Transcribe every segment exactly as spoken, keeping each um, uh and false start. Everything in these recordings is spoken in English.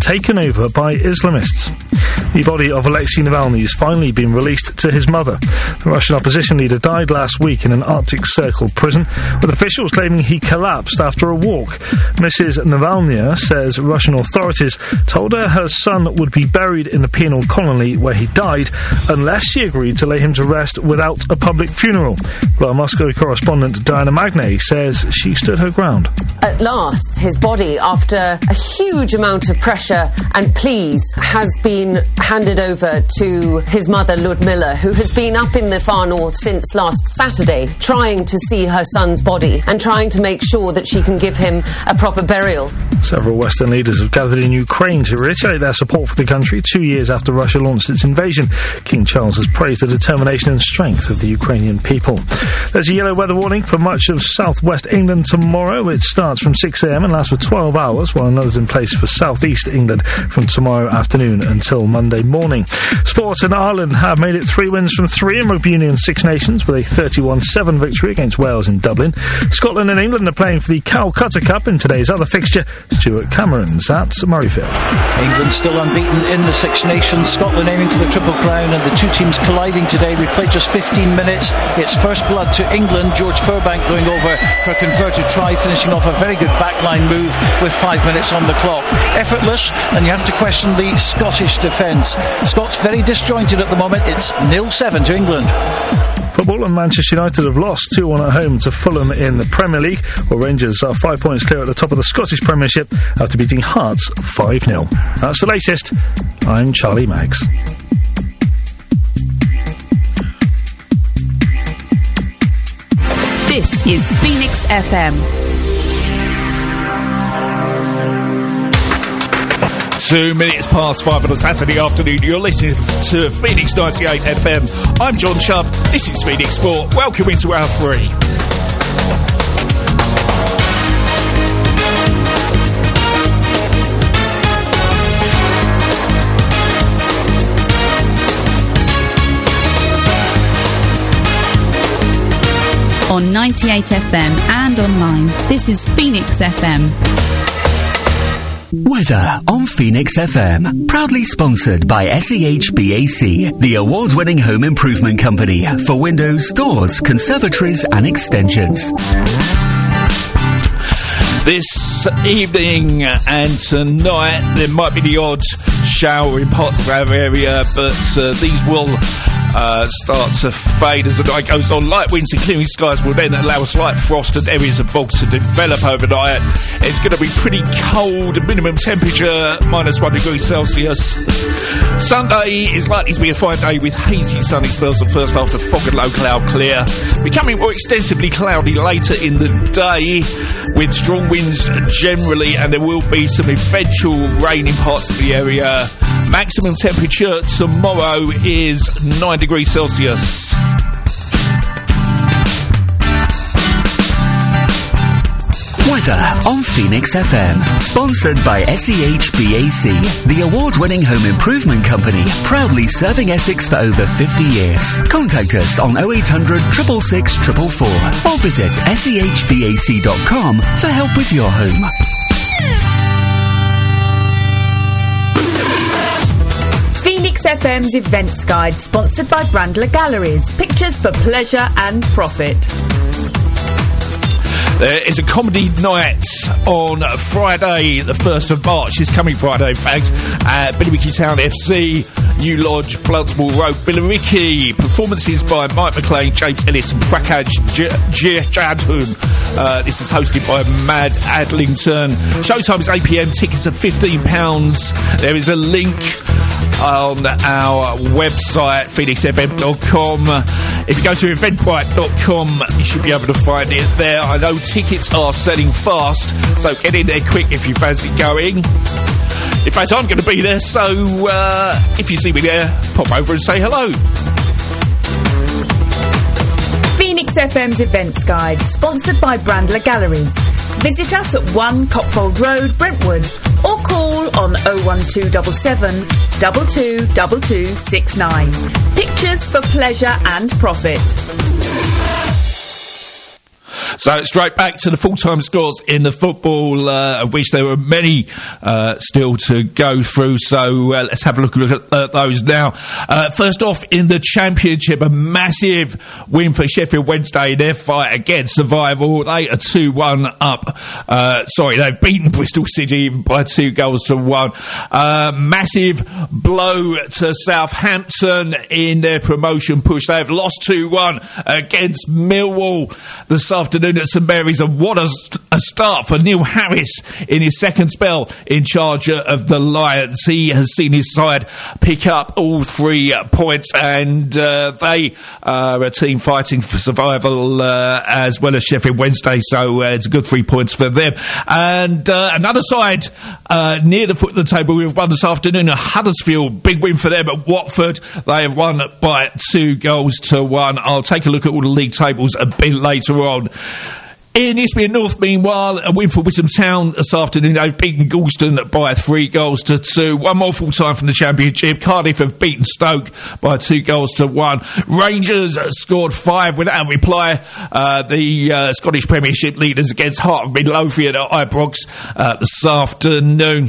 taken over by Islamists. The body of Alexei Navalny has finally been released to his mother. The Russian opposition leader died last week in an Arctic Circle prison, with officials claiming he collapsed after a walk. Missus Navalny says Russian authorities told her her son would be buried in the penal colony where he died unless she agreed to lay him to rest without a public funeral. Our Moscow correspondent Diana Magnay says she stood her ground. At last, his body, after a huge amount of pressure and pleas, has been handed over to his mother, Ludmilla, who has been up in the far north since last Saturday, trying to see her son's body and trying to make sure that she can give him a proper burial. Several Western leaders have gathered in Ukraine to reiterate their support for the country two years after Russia launched its invasion. King Charles has praised the determination and strength of the Ukrainian people. There's a yellow weather warning for much of southwest England tomorrow. It starts from six a m and lasts for twelve hours, while another's in place for southeast England from tomorrow afternoon until Monday morning. Sport in Ireland have made it three wins from three in Rugby Union Six Nations with a thirty-one seven victory against Wales in Dublin. Scotland and England are playing for the Calcutta Cup in today's other fixture. Stuart Cameron's at Murrayfield. England still unbeaten in the Six Nations. Scotland aiming for the Triple Crown, and the two teams colliding today. We've played just fifteen minutes. It's first blood to England. George Furbank going over for a converted try, finishing off a very good backline move with five minutes on the clock. Effortless, and you have to question the Scottish defence. Scots very disjointed at the moment. It's nil seven to England. Football and Manchester United have lost two one at home to Fulham in the Premier League, while Rangers are five points clear at the top of the Scottish Premiership after beating Hearts five nil. That's the latest. I'm Charlie Maggs. This is Phoenix F M. Two minutes past five on a Saturday afternoon. You're listening to Phoenix ninety-eight F M. I'm John Chubb. This is Phoenix Sport. Welcome into hour three. On ninety-eight F M and online, this is Phoenix F M. Weather on Phoenix F M. Proudly sponsored by S E H B A C, the award-winning home improvement company for windows, doors, conservatories and extensions. This evening and tonight there might be the odd shower in parts of our area, but uh, these will uh, start to fade as the night goes on. Light winds and clearing skies will then allow a slight frost and areas of fog to develop overnight. It's going to be pretty cold, minimum temperature minus one degree Celsius. Sunday is likely to be a fine day with hazy sunny spells at first after fog and low cloud clear. Becoming more extensively cloudy later in the day with strong winds generally, and there will be some eventual rain in parts of the area. Maximum temperature tomorrow is nine degrees Celsius. Weather on Phoenix F M. Sponsored by S E H B A C, the award-winning home improvement company, proudly serving Essex for over fifty years. Contact us on oh eight hundred, six six six, four four four or visit S E H B A C dot com for help with your home. Phoenix F M's Events Guide, sponsored by Brandler Galleries. Pictures for pleasure and profit. There is a comedy night on Friday, the first of March, this coming Friday, in fact, at Billericay Town F C, New Lodge, Bluntsmore Road, Billericay. Performances by Mike McLean, James Ellis and Prakaj Jadhun. Uh, this is hosted by Mad Adlington. Showtime is eight p m, tickets are fifteen pounds. There is a link on our website, phoenix f m dot com. If you go to eventbrite dot com, you should be able to find it there. I know tickets are selling fast, so get in there quick if you fancy going. In fact, I'm going to be there, so uh, if you see me there, pop over and say hello. Phoenix F M's Events Guide, sponsored by Brandler Galleries. Visit us at one Copfold Road, Brentwood, or call on oh one two seven seven, two two two two six nine. Pictures for pleasure and profit. So straight back to the full-time scores in the football, uh, of which there were many uh, still to go through. So uh, let's have a look, look at uh, those now. Uh, first off, in the Championship, a massive win for Sheffield Wednesday in their fight against survival. They are two one up. Uh, sorry, they've beaten Bristol City by two goals to one. Uh, massive blow to Southampton in their promotion push. They have lost two one against Millwall this afternoon at St Mary's, and what a, a start for Neil Harris in his second spell in charge of the Lions. He has seen his side pick up all three uh, points, and uh, they are a team fighting for survival uh, as well as Sheffield Wednesday, so uh, it's a good three points for them. And uh, another side uh, near the foot of the table we've won this afternoon at Huddersfield. Big win for them at Watford. They have won by two goals to one. I'll take a look at all the league tables a bit later on. In Eastbourne North, meanwhile, a win for Witham Town this afternoon. They've beaten Galston by three goals to two. One more full time from the Championship. Cardiff have beaten Stoke by two goals to one. Rangers scored five without reply. Uh, the uh, Scottish Premiership leaders against Heart of Midlothian at Ibrox uh, this afternoon.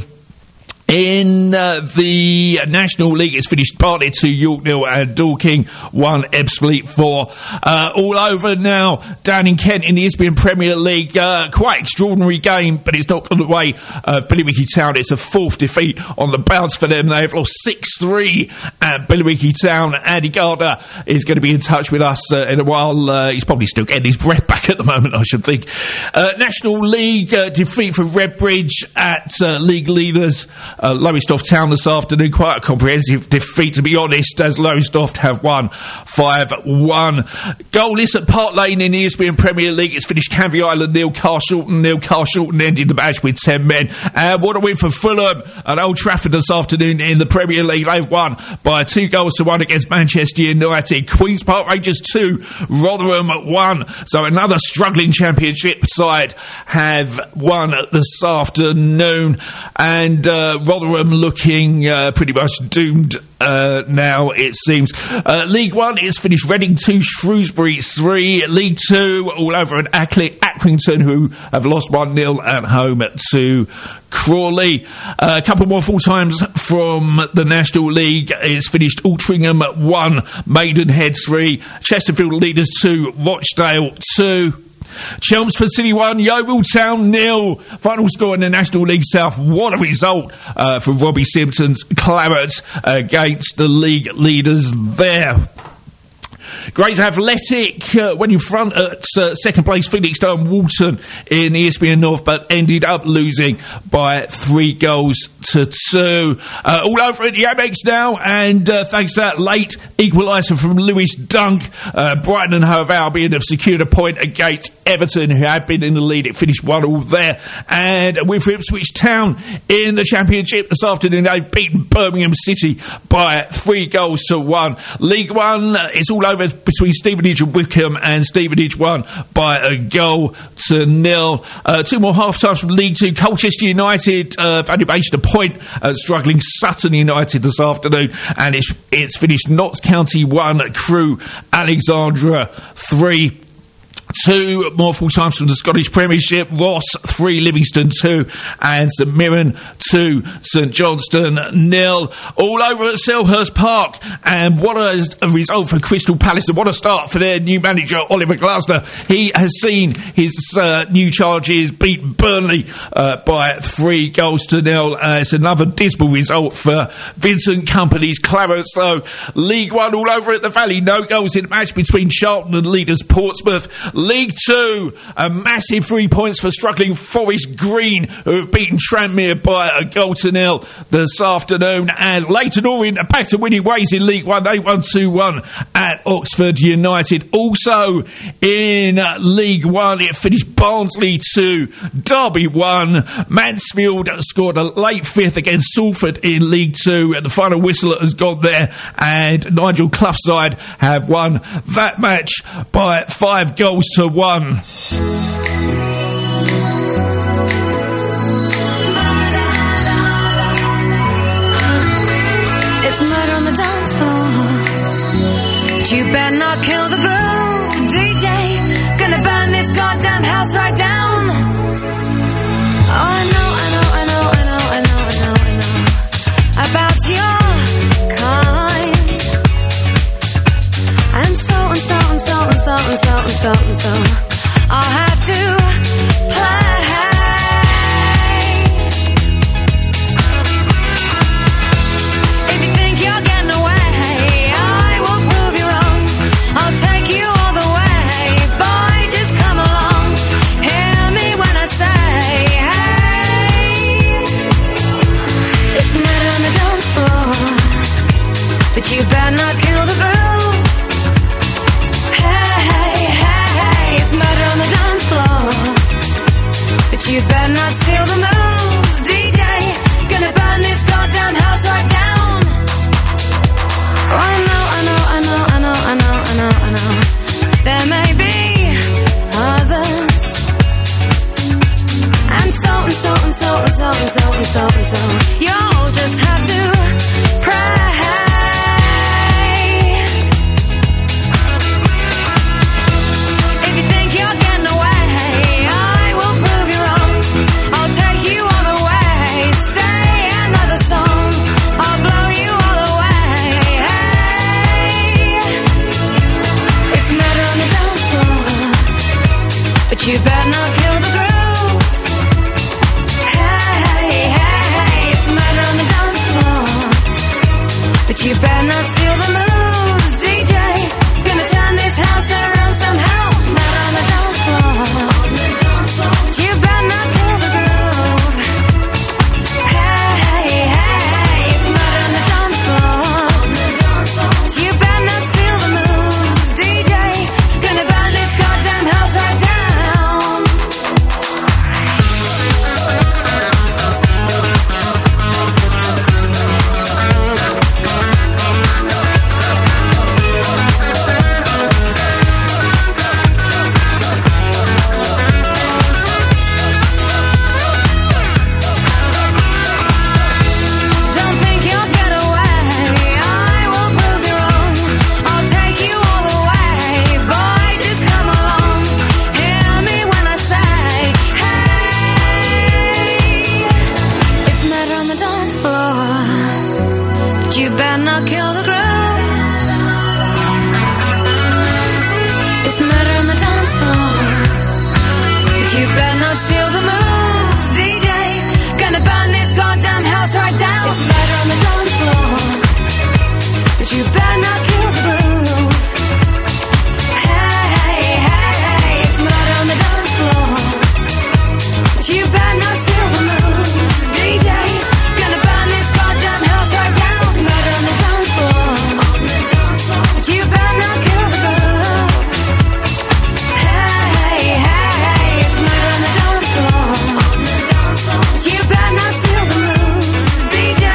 In uh, the National League, it's finished Barnet two, York nil, and Dorking one, Ebbsfleet four. Uh, all over now down in Kent in the Eastbourne Premier League. Uh, quite extraordinary game, but it's not on the way of Billericay Town. It's a fourth defeat on the bounce for them. They've lost six three at Billericay Town. Andy Gardner is going to be in touch with us uh, in a while. Uh, he's probably still getting his breath back at the moment, I should think. Uh, National League uh, defeat for Redbridge at uh, league leaders Uh, Lowestoft Town this afternoon. Quite a comprehensive defeat, to be honest, as Lowestoft have won five one. Goalless at Park Lane in the Eastbourne Premier League. It's finished Canvey Island nil, Carshalton nil. Carshalton ended the match with ten men. And what a win for Fulham at Old Trafford this afternoon in the Premier League. They've won by two goals to one against Manchester United. Queen's Park Rangers two, Rotherham one. So another struggling Championship side have won this afternoon. And uh, Rotherham looking uh, pretty much doomed uh, now, it seems. Uh, League One is finished Reading two, Shrewsbury three. League Two, all over at Ackley, Accrington, who have lost one nil at home to Crawley. Uh, a couple more full times from the National League. It's finished Altrincham one, Maidenhead three, Chesterfield leaders two, Rochdale two. Chelmsford City one, Yeovil Town nil. Final score in the National League South. What a result uh, for Robbie Simpson's Claret against the league leaders there. Grays Athletic uh, went in front at uh, second place Felixstowe Walton in the Eastbourne North, but ended up losing by three goals to two. Uh, all over at the Amex now, and uh, thanks to that late equaliser from Lewis Dunk, uh, Brighton and Hove Albion have secured a point against Everton, who had been in the lead. It finished one all there. And with Ipswich Town in the Championship this afternoon, they've beaten Birmingham City by three goals to one. League One, uh, it's all over between Stevenage and Wickham, and Stevenage won by a goal to nil. Uh, two more half times from League Two. Colchester United uh, have only based a point at struggling Sutton United this afternoon, and it's, it's finished Notts County one, Crewe Alexandra three. Two more full times from the Scottish Premiership. Ross three, Livingston two, and St Mirren two, St Johnstone nil. All over at Selhurst Park, and what a, a result for Crystal Palace, and what a start for their new manager Oliver Glasner. He has seen his uh, new charges beat Burnley uh, by three goals to nil. Uh, it's another dismal result for Vincent Kompany's Clarets, though. League One all over at the Valley. No goals in the match between Charlton and leaders Portsmouth. League Two, a massive three points for struggling Forest Green, who have beaten Tranmere by a goal to nil this afternoon. And Leyton Orient are back to winning ways in League One. They won two one at Oxford United. Also in uh, League One, it finished Barnsley two, Derby one. Mansfield scored a late fifth against Salford in League Two, and the final whistle has gone there, and Nigel Clough's side have won that match by five goals to one. It's murder on the dance floor, but you better not kill the groove, D J. Gonna burn this goddamn house so and so. I'll have to play. If you think you're getting away, I will prove you wrong. I'll take you all the way. Boy, just come along. Hear me when I say, hey. It's a matter on the dance floor, but you better not kill the groove. Hey, hey, hey, hey. It's murder on the dance floor, but you better not steal the moves. D J, gonna burn this goddamn house right down. Oh, I know, I know, I know, I know, I know, I know, I know. There may be others, and so and so and so and so and so and so and so. You'll just have to pray. You better not kill the groove. Hey, hey, hey, it's a matter on the dance floor, but you better not steal the moves. D J, gonna turn this house around somehow. Matter on the dance floor, but you better not kill the groove. Hey, hey, hey, it's a matter on the dance floor, but you better not steal the moves. D J, gonna burn this goddamn house right down. You better not kill the groove. It's murder on the dance floor, but you better not steal the moves. D J, gonna burn this goddamn house right down. It's murder on the dance floor, but you better not kill the groove. Hey, hey, hey, hey, it's murder on the dance floor, but you better not steal the moves. D J, gonna burn this goddamn house right down. But you better not kill the groove. Hey, hey, it's murder on the dance floor, but you better not steal the moves. D J,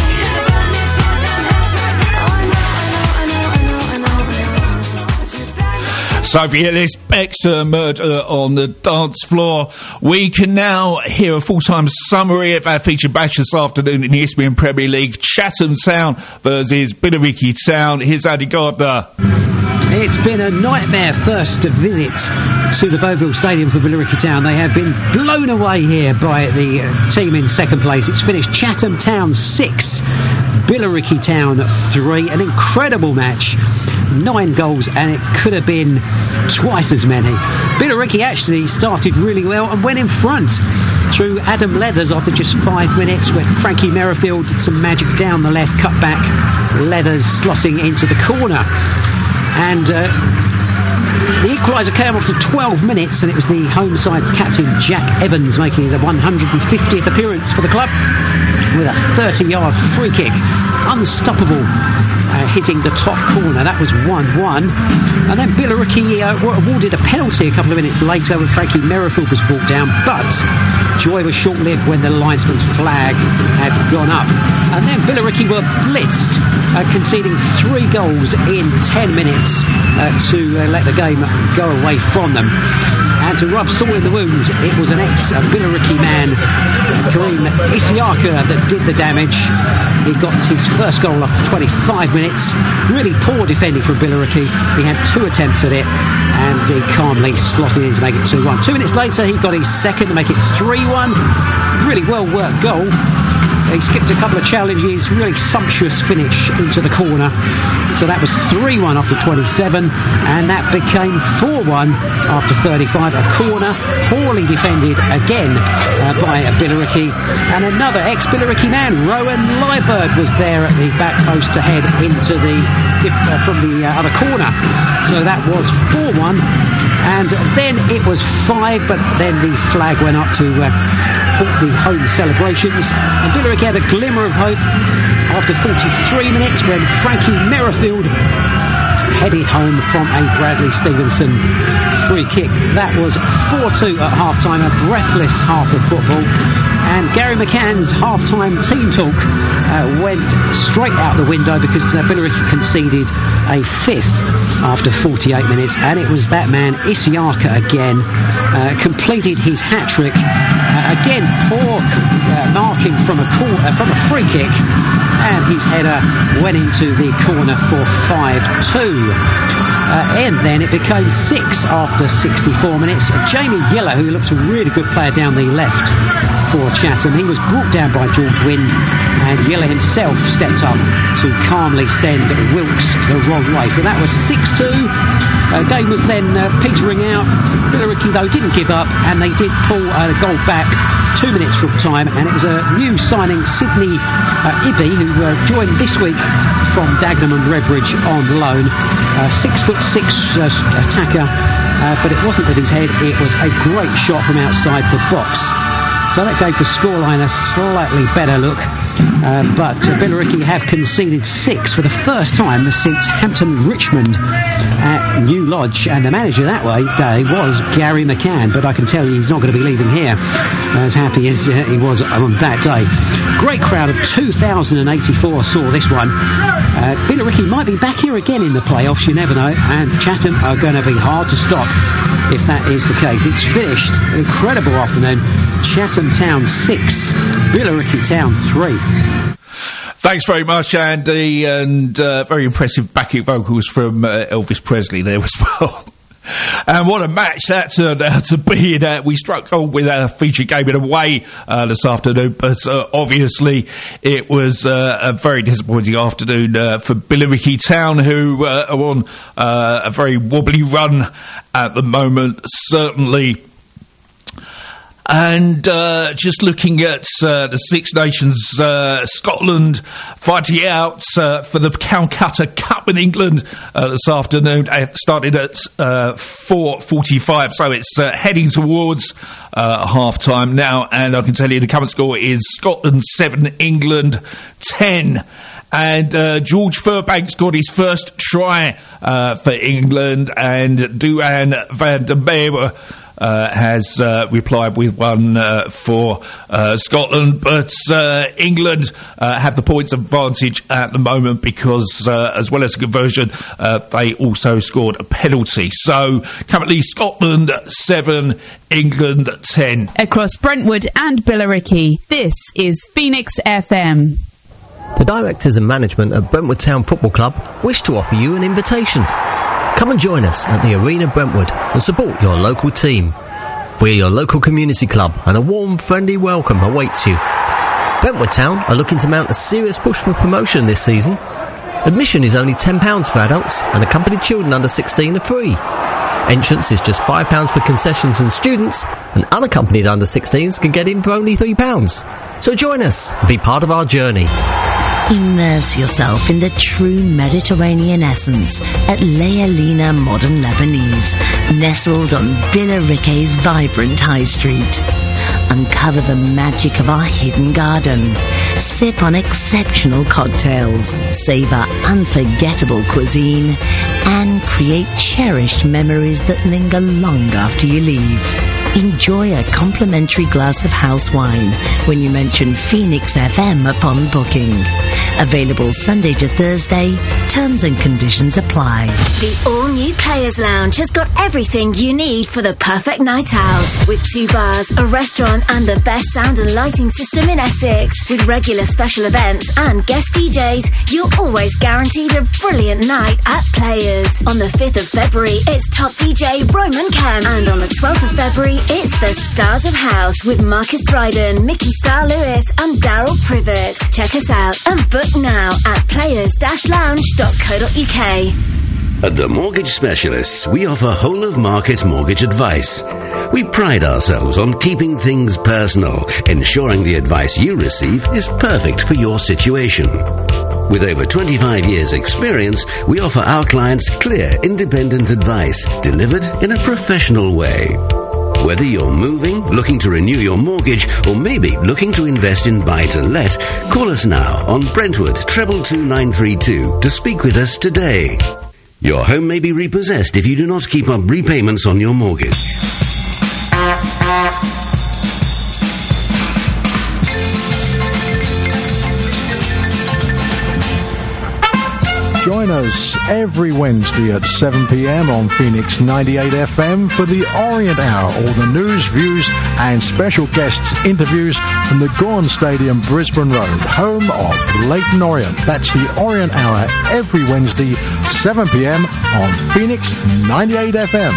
So if you hear this extra murder on the dance floor, we can now hear a full-time summary of our featured match this afternoon in the Isthmian Premier League. Chatham Town versus Billericay Town. Here's Andy Gardner. It's been a nightmare first visit to the Beauville Stadium for Billericay Town. They have been blown away here by the uh, team in second place. It's finished Chatham Town six, Billericay Town three. An incredible match. Nine goals, and it could have been twice as many. Billericay actually started really well and went in front through Adam Leathers after just five minutes, where Frankie Merrifield did some magic down the left, cut back, Leathers slotting into the corner. And uh, the equaliser came after twelve minutes, and it was the home side captain Jack Evans making his one hundred fiftieth appearance for the club with a thirty-yard free kick. Unstoppable. Uh, hitting the top corner. That was one one. And then Billericay uh, were awarded a penalty a couple of minutes later when Frankie Merrifield was brought down, but joy was short-lived when the linesman's flag had gone up. And then Billericay were blitzed, uh, conceding three goals in ten minutes uh, to uh, let the game go away from them. And to rub salt in the wounds, it was an ex-Billericay man, Kareem Isiaka, that did the damage. He got his first goal after twenty-five minutes. Really poor defending from Billericay. He had two attempts at it, and he calmly slotted in to make it two one. Two minutes later, he got his second to make it three one. Really well-worked goal. he skipped a couple of challenges, really sumptuous finish into the corner. So that was three one after twenty-seven, and that became four one after thirty-five. A corner, poorly defended again uh, by Billericay, and another ex-Billericay man, Rowan Liebird, was there at the back post to head into the uh, from the uh, other corner. So that was four one, and then it was five, but then the flag went up to uh, halt the home celebrations, and Billericay had a glimmer of hope after forty-three minutes when Frankie Merrifield headed home from a Bradley Stevenson free kick. That was four two at half-time, a breathless half of football. And Gary McCann's half-time team talk uh, went straight out the window because uh, Billericay conceded a fifth after forty-eight minutes, and it was that man, Isiaka, again, uh, completed his hat-trick. Uh, again, poor uh, marking from a, cor- uh, from a free kick, and his header went into the corner for five two. Uh, and then it became six after sixty-four minutes. Uh, Jamie Yiller, who looks a really good player down the left for Chatham, he was brought down by George Wind, and Yiller himself stepped up to calmly send Wilkes the wrong way. So that was six two. Uh, game was then uh, petering out. Billericay, though, didn't give up, and they did pull uh, the goal back two minutes from time, and it was a new signing, Sydney uh, Ibby, who uh, joined this week from Dagenham and Redbridge on loan. Uh, six foot six uh, attacker, uh, but it wasn't with his head, it was a great shot from outside the box. So that gave the scoreline a slightly better look. Uh, but uh, Billericay have conceded six for the first time since Hampton Richmond at New Lodge, and the manager that way day was Gary McCann, but I can tell you he's not going to be leaving here as happy as uh, he was on that day. Great crowd of two thousand eighty-four saw this one. Uh, Billericay might be back here again in the playoffs, you never know, and Chatham are going to be hard to stop if that is the case. It's finished. An incredible afternoon. Chatham Town six, Billericay Town three. Thanks very much, Andy, and uh, very impressive backing vocals from uh, Elvis Presley there as well. And what a match that turned out to be. Uh, we struck on with our feature game in a way uh, this afternoon, but uh, obviously it was uh, a very disappointing afternoon uh, for Billericay Town, who uh, are on uh, a very wobbly run at the moment, certainly. And uh, just looking at uh, the Six Nations, uh, Scotland fighting out uh, for the Calcutta Cup in England uh, this afternoon. It started at uh, four forty-five, so it's uh, heading towards uh, half-time now. And I can tell you the current score is Scotland seven, England ten. And uh, George Furbanks got his first try uh, for England, and Duhan van der Merwe Uh, has uh, replied with one uh, for uh, Scotland, but uh, England uh, have the points advantage at the moment because, uh, as well as a conversion, uh, they also scored a penalty. So currently Scotland seven, England ten. Across Brentwood and Billericay, this is Phoenix F M. The directors and management at Brentwood Town Football Club wish to offer you an invitation. Come and join us at the Arena Brentwood and support your local team. We're your local community club, and a warm, friendly welcome awaits you. Brentwood Town are looking to mount a serious push for promotion this season. Admission is only ten pounds for adults, and accompanied children under sixteen are free. Entrance is just five pounds for concessions and students, and unaccompanied under sixteens can get in for only three pounds. So join us and be part of our journey. Immerse yourself in the true Mediterranean essence at Lealina Modern Lebanese, nestled on Billericay's vibrant high street. Uncover the magic of our hidden garden. Sip on exceptional cocktails, savour unforgettable cuisine, and create cherished memories that linger long after you leave. Enjoy a complimentary glass of house wine when you mention Phoenix F M upon booking. Available Sunday to Thursday. Terms and conditions apply. The all all-new Players Lounge has got everything you need for the perfect night out. With two bars, a restaurant and the best sound and lighting system in Essex. With regular special events and guest D Js, you're always guaranteed a brilliant night at Players. On the fifth of February, it's top D J Roman Kemp. And on the twelfth of February, it's the Stars of House with Marcus Dryden, Mickey Star Lewis and Daryl Privet. Check us out and book now at players dash lounge dot co dot uk. At the Mortgage Specialists, we offer whole-of-market mortgage advice. We pride ourselves on keeping things personal, ensuring the advice you receive is perfect for your situation. With over twenty-five years' experience, we offer our clients clear, independent advice, delivered in a professional way. Whether you're moving, looking to renew your mortgage, or maybe looking to invest in buy-to-let, call us now on Brentwood treble two nine three two to speak with us today. Your home may be repossessed if you do not keep up repayments on your mortgage. Join us every Wednesday at seven p m on Phoenix ninety-eight F M for the Orient Hour. All the news, views and special guests interviews from the Gorn Stadium, Brisbane Road, home of Leyton Orient. That's the Orient Hour every Wednesday, seven p m on Phoenix ninety-eight F M.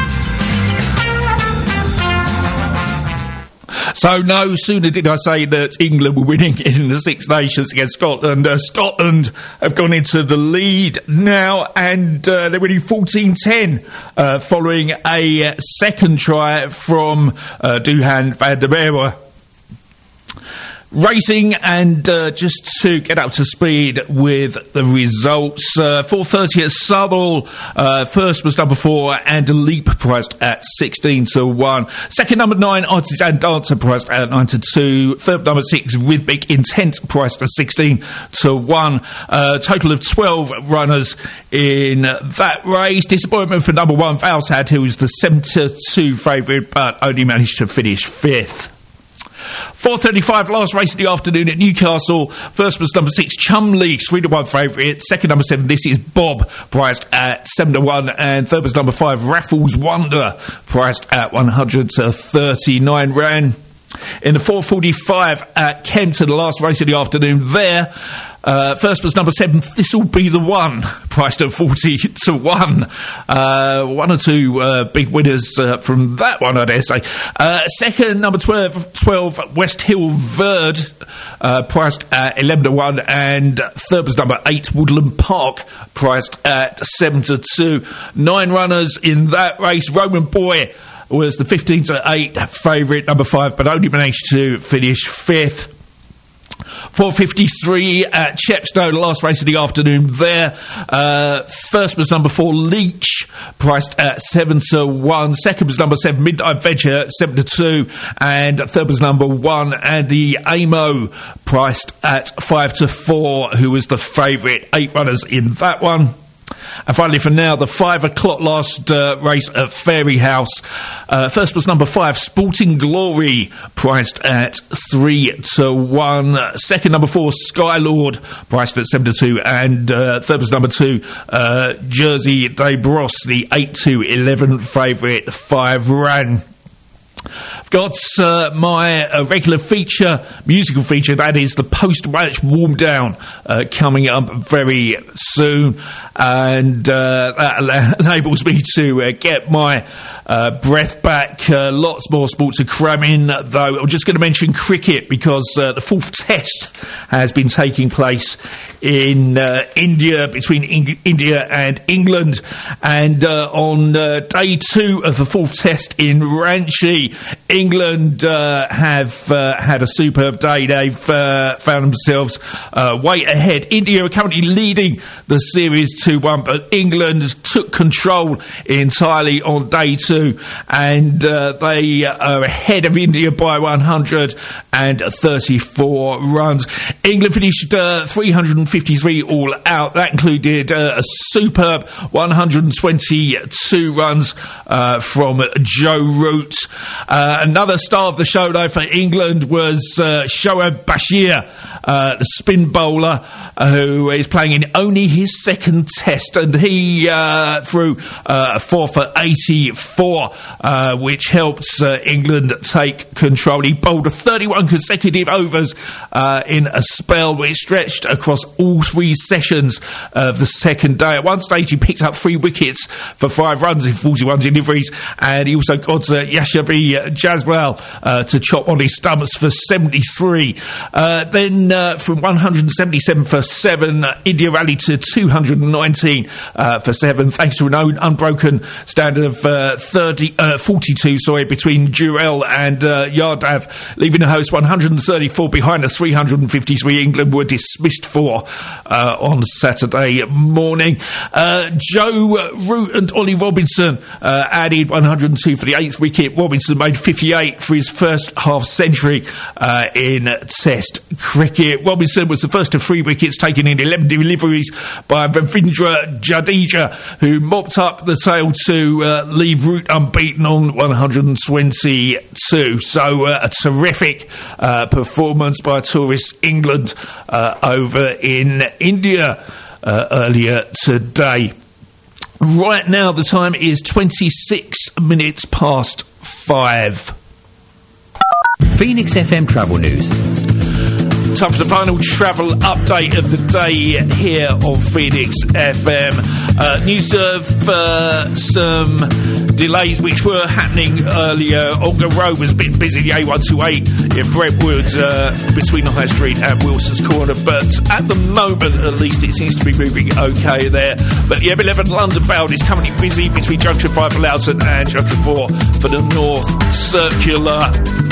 So no sooner did I say that England were winning in the Six Nations against Scotland. Uh, Scotland have gone into the lead now, and uh, they're winning fourteen ten uh, following a second try from uh, Duhan van der Merwe. Racing, and uh, just to get up to speed with the results, uh, four thirty at Southall. Uh, first was number four, and a Leap, priced at sixteen to one. Second, number nine, Artisan Dancer, priced at nine to two. Third, number six, Rhythmic Intent, priced at sixteen to one. Uh, total of twelve runners in that race. Disappointment for number one, Valsad, who was the seven to two favourite, but only managed to finish fifth. four thirty-five, last race of the afternoon at Newcastle. First was number six, Chumley, three to one favourite. Second, number seven, This Is Bob, priced at seven to one. And third was number five, Raffles Wonder, priced at one hundred to thirty-nine. Ran in the four forty-five at Kempton, the last race of the afternoon there. Uh, first was number seven, This'll Be the One, priced at forty to one. Uh, one or two uh, big winners uh, from that one, I dare say. Uh, second, number twelve, twelve West Hill Verd, uh, priced at eleven to one. And third was number eight, Woodland Park, priced at seven to two. Nine runners in that race. Roman Boy was the fifteen to eight favourite, number five, but only managed to finish fifth. four fifty-three at Chepstow, the last race of the afternoon there. Uh, first was number four, Leach, priced at seven to one. Second was number seven, Midnight Venture, seven to two. And third was number one, Andy Amo, priced at five to four, who was the favourite. Eight runners in that one. And finally, for now, the five o'clock last uh, race at Fairyhouse. Uh, first was number five, Sporting Glory, priced at three to one. Second, number four, Skylord, priced at seven to two. And uh, third was number two, uh, Jersey Des Bros, the eight to eleven favourite. Five ran. I've got uh, my uh, regular feature, musical feature, that is the post-match warm-down, uh, coming up very soon, and uh, that enables me to uh, get my uh, breath back. Uh, lots more sports to cram in, though. I'm just going to mention cricket, because uh, the fourth test has been taking place in uh, India, between Eng- India and England, and uh, on uh, day two of the fourth test in Ranchi, England uh, have uh, had a superb day. They've uh, found themselves uh, way ahead. India are currently leading the series two one, but England took control entirely on day two. two, and uh, they are ahead of India by one hundred thirty-four runs. England finished uh, three hundred fifty-three all out. That included uh, a superb one hundred twenty-two runs uh, from Joe Root. Uh, another star of the show, though, for England was uh, Shoaib Bashir, uh, the spin bowler, uh, who is playing in only his second test, and he uh, threw uh, a four for eighty-four, uh, which helped uh, England take control. He bowled thirty-one consecutive overs uh, in a spell which stretched across all three sessions of the second day. At one stage, he picked up three wickets for five runs in forty-one deliveries, and he also got uh, Yashavi Jaswal uh, to chop on his stumps for seventy-three. Uh, then uh, from one hundred seventy-seven for seven, uh, India rallied to two hundred nineteen uh, for seven, thanks to an un- unbroken standard of uh, thirty, uh, forty-two sorry, between Jurel and uh, Yadav, leaving the host one hundred thirty-four behind the three hundred fifty-three England were dismissed for uh, on Saturday morning. Uh, Joe Root and Ollie Robinson uh, added one hundred two for the eighth wicket. Robinson made fifty-eight for his first half century uh, in Test cricket. Robinson was the first of three wickets taken in eleven deliveries by Ravindra Jadeja, who mopped up the tail to uh, leave Root unbeaten on one hundred twenty-two. So uh, a terrific uh, performance by tourist England uh, over in India uh, earlier today. Right now, the time is twenty-six minutes past five. Phoenix F M Travel News. Time for the final travel update of the day here on Phoenix F M. Uh, news of uh, some delays which were happening earlier. Ongar Road was a bit busy, the A one twenty-eight in Brentwood uh, between the High Street and Wilson's Corner, but at the moment at least it seems to be moving okay there. But the M eleven London bound is currently busy between Junction five for Loughton and Junction four for the North Circular.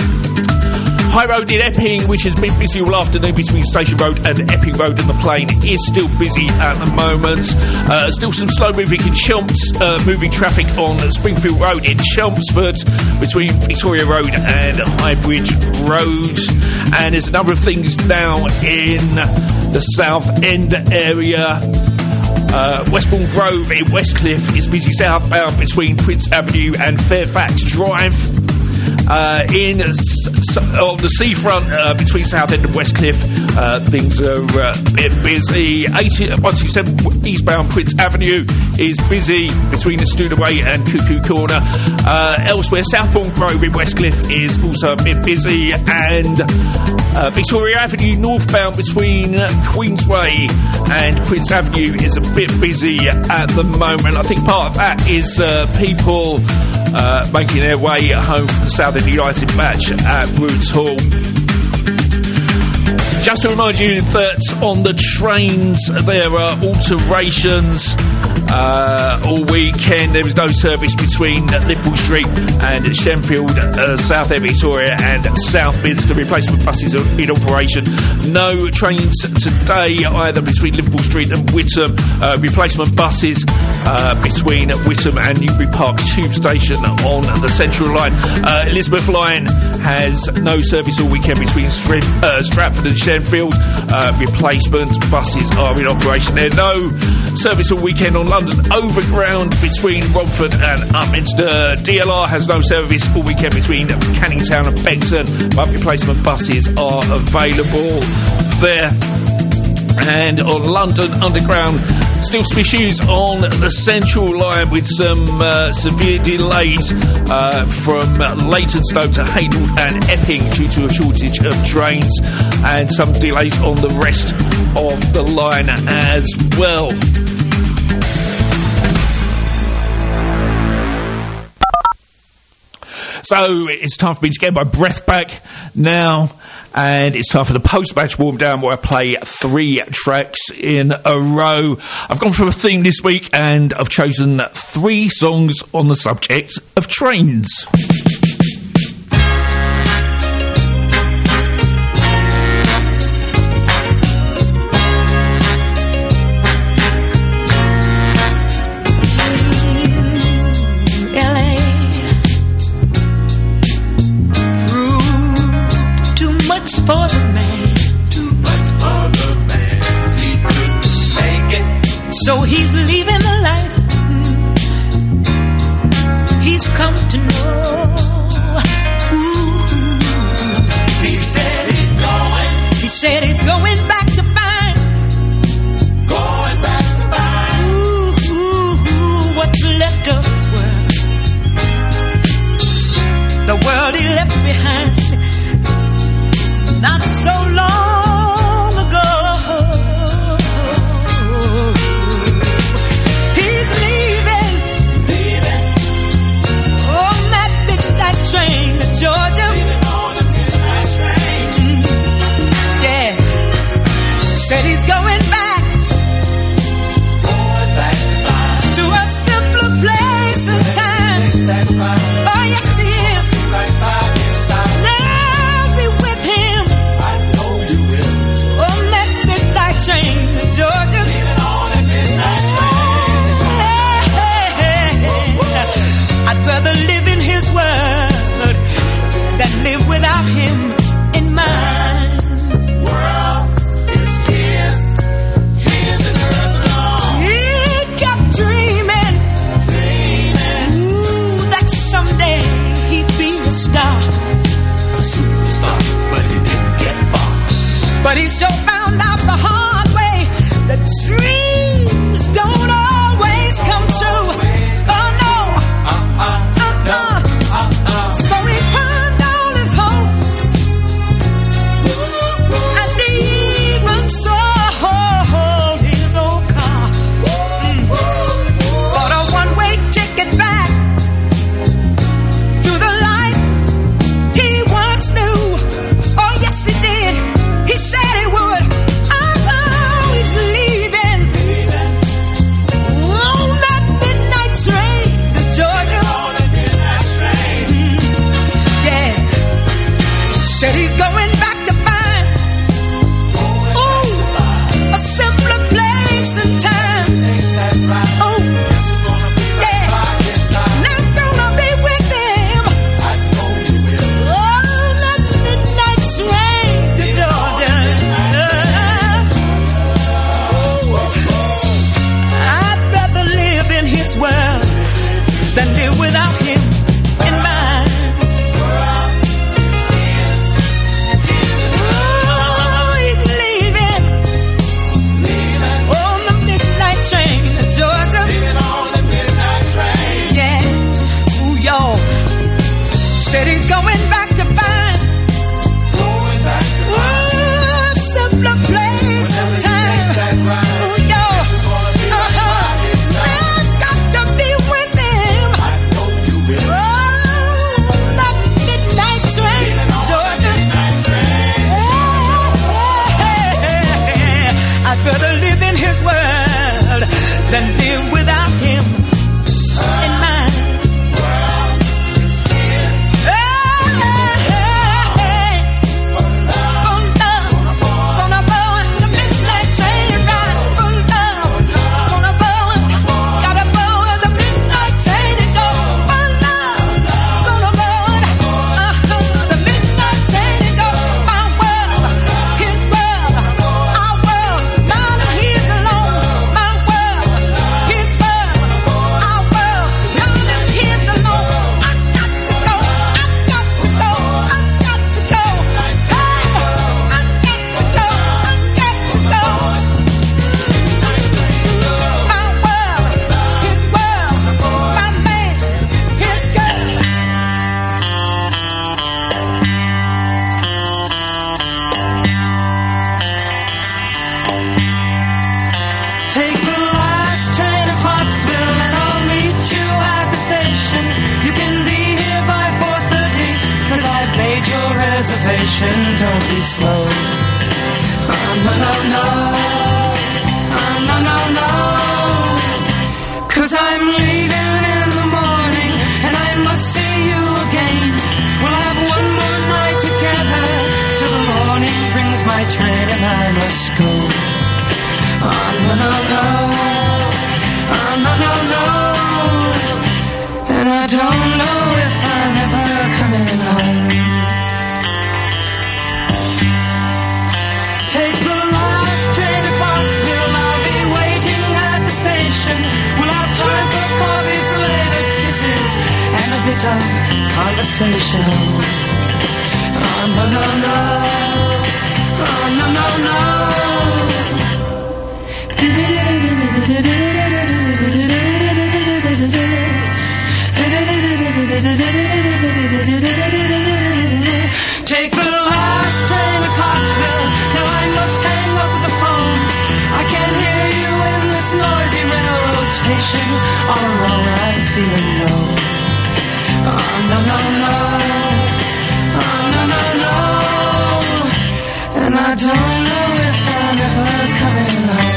High Road in Epping, which has been busy all afternoon between Station Road and Epping Road, and the Plain is still busy at the moment. Uh, still some slow moving in Chelms, uh, moving traffic on Springfield Road in Chelmsford between Victoria Road and Highbridge Road. And there's a number of things now in the South End area. Uh, Westbourne Grove in Westcliff is busy southbound between Prince Avenue and Fairfax Drive. Uh, in s- s- on the seafront uh, between Southend and Westcliff, uh, things are uh, a bit busy. eighty, one two seven eastbound Prince Avenue is busy between the Studaway and Cuckoo Corner. Uh, elsewhere, Southbourne Grove in Westcliff is also a bit busy, and uh, Victoria Avenue northbound between uh, Queensway and Prince Avenue is a bit busy at the moment. I think part of that is uh, people Uh, making their way home from the Southend United match at Roots Hall. Just to remind you that on the trains there are alterations uh, all weekend. There is no service between Liverpool Street and Shenfield, uh, South End Victoria and South Minster. Replacement buses are in operation. No trains today either between Liverpool Street and Whittam. Uh, replacement buses uh, between Whittam and Newbury Park Tube Station on the Central Line. Uh, Elizabeth Line has no service all weekend between Str- uh, Stratford and Shenfield. Uh, replacement buses are in operation. There no service all weekend on London Overground between Romford and Upminster. D L R has no service all weekend between Canning Town and Beckton, but replacement buses are available there. And on London Underground, still some issues on the Central Line with some uh, severe delays uh, from Leytonstone to Haydon and Epping due to a shortage of trains, and some delays on the rest of the line as well. So it's time for me to get my breath back now, and it's time for the post-match warm-down where I play three tracks in a row. I've gone for a theme this week, and I've chosen three songs on the subject of trains. L A to know. Ooh. He said he's going. He said he's going back to find. Going back to find. Ooh, ooh, ooh, what's left of his world. The world he left behind. Not so long ago. He's leaving, leaving on that midnight train to Georgia. Leaving on the midnight train. Mm, yeah, said he's going back, going back to a simpler place and time. Oh yes, he is. Right by his side. Now be with him. I know you will. On that midnight train to Georgia. Leaving on that midnight train. Hey, hey, hey. I'd rather live in his world than live without him in mine. World is his, his and hers alone. He kept dreaming, dreaming, ooh, that someday he'd be a star, a superstar, but he didn't get far. But he sure found out the hard way that dreams don't always come true. Oh no, uh-uh, uh-uh, uh-uh. So he pawned all his hopes, and he even sold his old car mm. for a one-way ticket back to the life he once knew. Oh yes he did. He said he would. I know he's leaving, leaving on that midnight train to Georgia. On that midnight train. Mm, yeah. Said he's going back to find, ooh, a simpler place and time. Oh, yeah. Not gonna be with him. I know you will. On that midnight train to Georgia. I'd rather live in his world than live without him in mine. Oh, he's leaving, leaving on the midnight train to Georgia. Leaving on the midnight train. Yeah, ooh, y'all. Said he's going back to find, going back to find, ooh, a simpler place and time. Ooh, y'all. Uh-huh. I've got to be with him. I know you will. Oh, that midnight train to Georgia. Yeah. I'd rather live in his world than live without him in mine. reservation, don't be slow. Oh, no, no, no. Oh, no, no, no. Cause I'm leaving in the morning and I must see you again. We'll have one more night together till the morning brings my train and I must go. Oh, no, no, no. Oh, no, no, no. And I don't know if I'm ever coming home. Take the last train to Foxville, I'll be waiting at the station. We'll have time for coffee, belated kisses, and a bit some conversation. Oh, no, no, no. Oh, no, no, no. Take the last train to Clarksville. Now I must hang up the phone. I can't hear you in this noisy railroad station. All alone I'm feeling low. Oh, no, no, no. Oh, no, no, no. And I don't know if I'm ever coming home.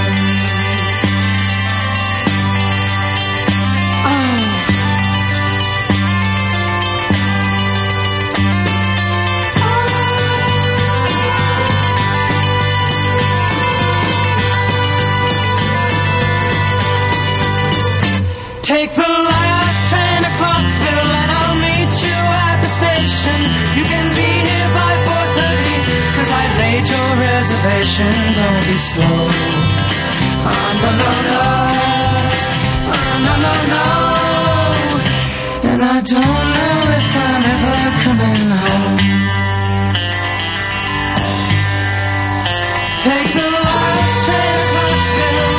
Take the last train to Clarksville and I'll meet you at the station. You can be here by four thirty, cause I've made your reservation. Don't be slow. Oh, no, no, no. Oh, no, no, no. And I don't know if I'm ever coming home. Take the last train to Clarksville.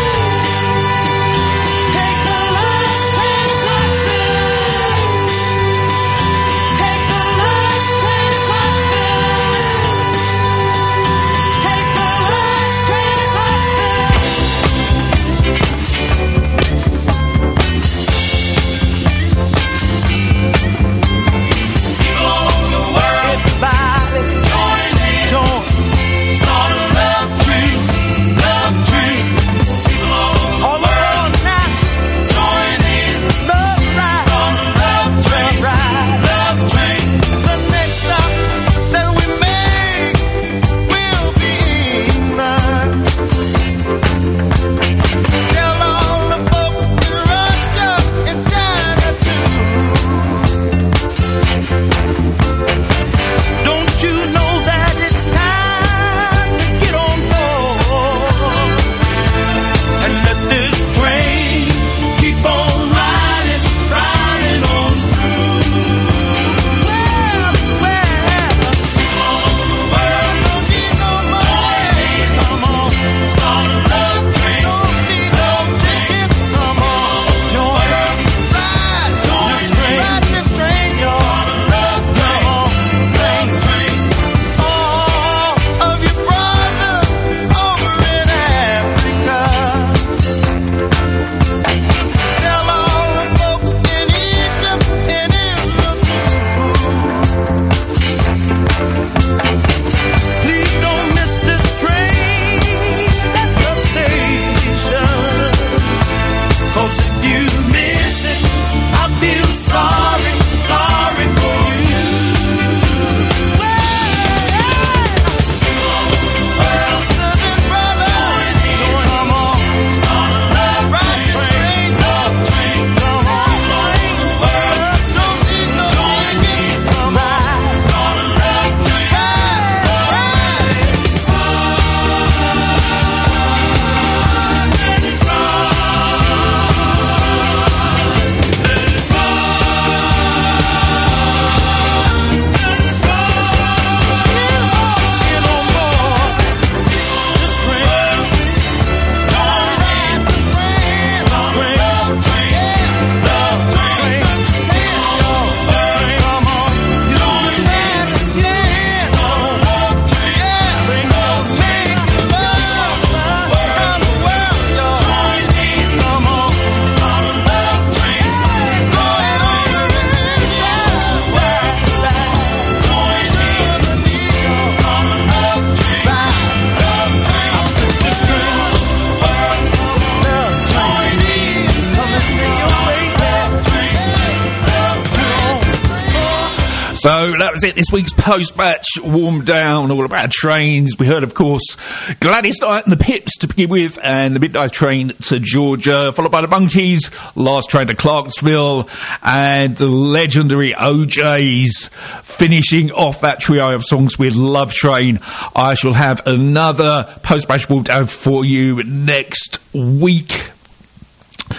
So that was it, this week's post-match warm down, all about trains. We heard, of course, Gladys Knight and the Pips to begin with, and the Midnight Train to Georgia, followed by the Monkees, Last Train to Clarksville, and the legendary O Js, finishing off that trio of songs with Love Train. I shall have another post-match warm down for you next week.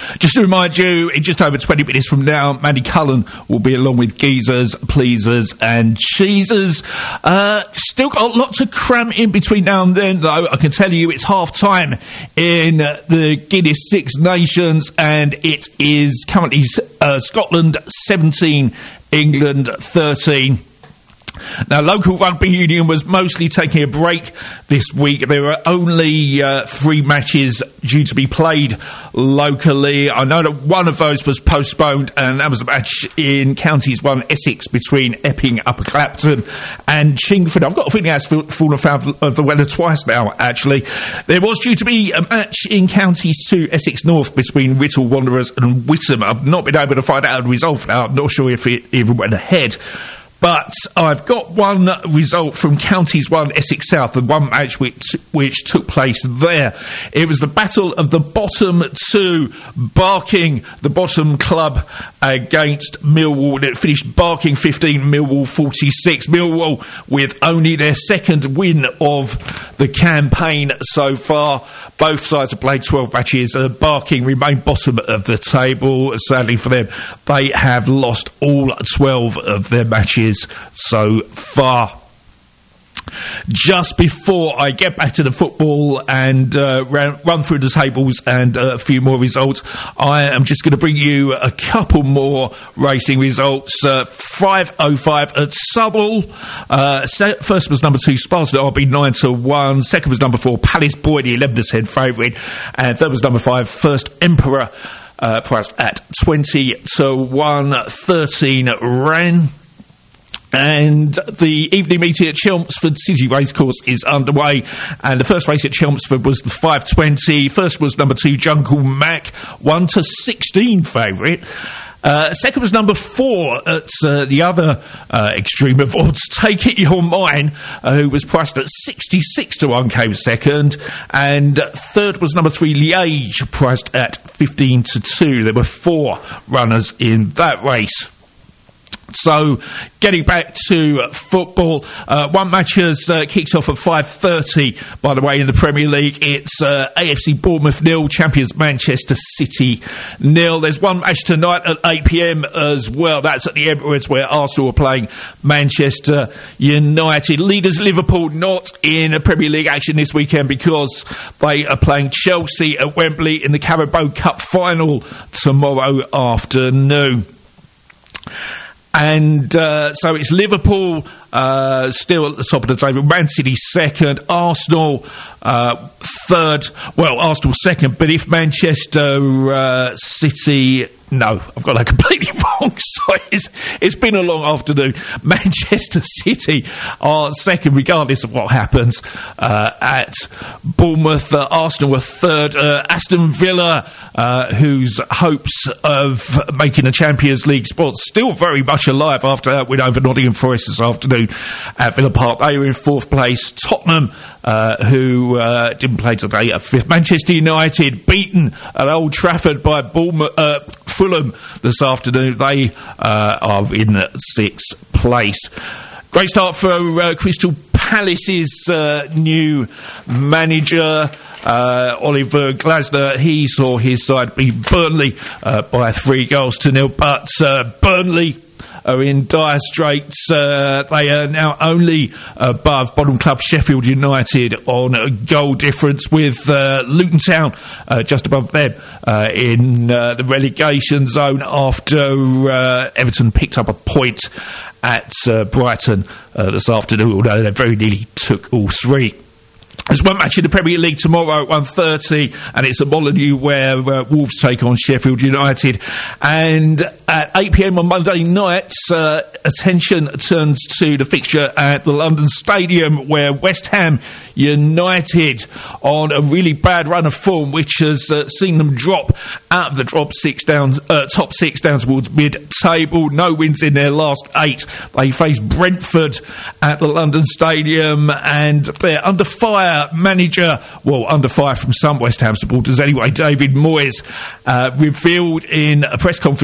Just to remind you, in just over twenty minutes from now, Mandy Cullen will be along with Geezers, Pleasers and Cheesers. Uh, still got lots of cram in between now and then, though. I can tell you it's half-time in uh, the Guinness Six Nations, and it is currently uh, Scotland seventeen, England thirteen. Now, local rugby union was mostly taking a break this week. There are only uh, three matches due to be played locally. I know that one of those was postponed, and that was a match in Counties one Essex between Epping, Upper Clapton and Chingford. I've got a feeling that's fallen foul of the weather twice now, actually. There was due to be a match in Counties two Essex North between Whittle Wanderers and Whittam. I've not been able to find out a result now. I'm not sure if it even went ahead. But I've got one result from Counties one Essex South, the one match which, which took place there. It was the battle of the bottom two, Barking, the bottom club, against Millwall. It finished Barking fifteen, Millwall forty-six. Millwall with only their second win of the campaign so far. Both sides have played twelve matches. Uh, Barking remain bottom of the table. Sadly for them, they have lost all twelve of their matches so far. Just before I get back to the football and uh, run, run through the tables and uh, a few more results, I am just going to bring you a couple more racing results. Uh, five oh five at Southall. Uh, first was number two, Sparsnet R B, nine to one. Second was number four, Palace Boy, the eleven percent favourite. And third was number five, First Emperor, uh, priced at twenty to one. thirteen ran. And the evening meeting at Chelmsford City Racecourse is underway. And the first race at Chelmsford was the five twenty. First was number two, Jungle Mac, one to sixteen favourite. Uh, second was number four at uh, the other uh, extreme of odds, Take It Your Mine, uh, who was priced at sixty-six to one, came second. And third was number three, Liège, priced at fifteen to two. There were four runners in that race. So, getting back to football, uh, one match has uh, kicked off at five thirty, by the way, in the Premier League. It's uh, A F C Bournemouth nil, champions Manchester City nil. There's one match tonight at eight p.m. as well. That's at the Emirates, where Arsenal are playing Manchester United. Leaders Liverpool not in a Premier League action this weekend because they are playing Chelsea at Wembley in the Carabao Cup final tomorrow afternoon. And uh, so it's Liverpool uh, still at the top of the table, Man City second, Arsenal uh, third. Well, Arsenal second, but if Manchester uh, City... No, I've got that completely wrong. Sorry, it's, it's been a long afternoon. Manchester City are second, regardless of what happens uh, at Bournemouth. Uh, Arsenal are third. Uh, Aston Villa, uh, whose hopes of making a Champions League spot still very much alive after that win over Nottingham Forest this afternoon at Villa Park. They were in fourth place. Tottenham, uh, who uh, didn't play today, at fifth. Manchester United beaten at Old Trafford by Bournemouth. Uh, Fulham this afternoon. They uh, are in sixth place. Great start for uh, Crystal Palace's uh, new manager, uh, Oliver Glasner. He saw his side beat Burnley uh, by three goals to nil, but uh, Burnley are in dire straits. Uh, they are now only above bottom club Sheffield United on a goal difference, with uh, Luton Town uh, just above them uh, in uh, the relegation zone after uh, Everton picked up a point at uh, Brighton uh, this afternoon, although they very nearly took all three. There's one match in the Premier League tomorrow at one thirty, and it's at Molineux, where uh, Wolves take on Sheffield United. And at eight p.m. on Monday night, uh, attention turns to the fixture at the London Stadium, where West Ham United, on a really bad run of form, which has uh, seen them drop out of the drop six down, uh, top six down towards mid-table. No wins in their last eight. They face Brentford at the London Stadium, and they're under fire. Manager, well, under fire from some West Ham supporters anyway, David Moyes, uh, revealed in a press conference yesterday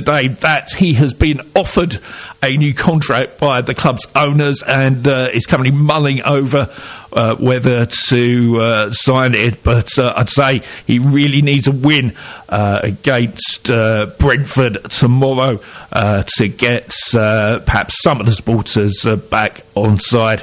today that he has been offered a new contract by the club's owners and uh, is currently mulling over uh, whether to uh, sign it. But uh, I'd say he really needs a win uh, against uh, Brentford tomorrow uh, to get uh, perhaps some of the supporters uh, back on side.